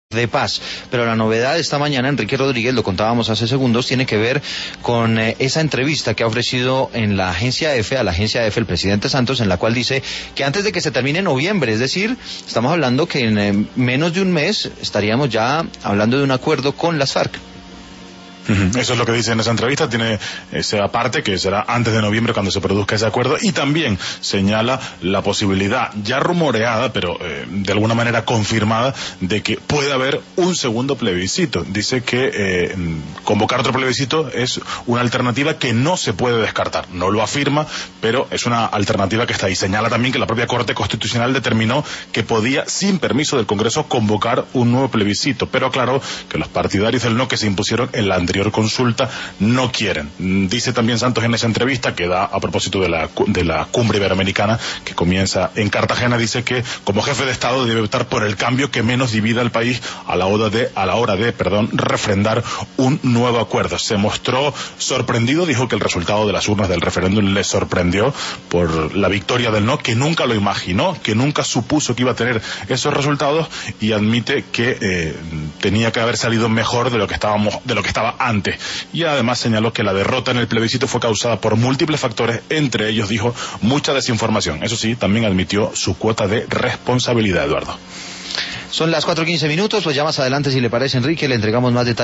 de paz. Pero la novedad esta mañana, Enrique Rodríguez, lo contábamos hace segundos, tiene que ver con esa entrevista que ha ofrecido en la agencia EFE, a la agencia EFE, el presidente Santos, en la cual dice que antes de que se termine noviembre, es decir, estamos hablando que en menos de un mes estaríamos ya hablando de un acuerdo con las FARC. Eso es lo que dice en esa entrevista. Tiene esa parte que será antes de noviembre cuando se produzca ese acuerdo, y también señala la posibilidad ya rumoreada, pero de alguna manera confirmada, de que puede haber un segundo plebiscito. Dice que convocar otro plebiscito es una alternativa que no se puede descartar. No lo afirma, pero es una alternativa que está ahí. Señala también que la propia Corte Constitucional determinó que podía, sin permiso del Congreso, convocar un nuevo plebiscito, pero aclaró que los partidarios del no, que se impusieron en la anterior consulta, no quieren. Dice también Santos en esa entrevista, que da a propósito de la cumbre iberoamericana que comienza en Cartagena, dice que como jefe de Estado debe optar por el cambio que menos divida al país a la hora de refrendar un nuevo acuerdo. Se mostró sorprendido, dijo que el resultado de las urnas del referéndum le sorprendió por la victoria del no, que nunca lo imaginó, que nunca supuso que iba a tener esos resultados, y admite que tenía que haber salido mejor de lo que estaba antes. Y además señaló que la derrota en el plebiscito fue causada por múltiples factores, entre ellos, dijo, mucha desinformación. Eso sí, también admitió su cuota de responsabilidad, Eduardo. Son las 4:15, pues ya más adelante, si le parece, Enrique, le entregamos más detalles.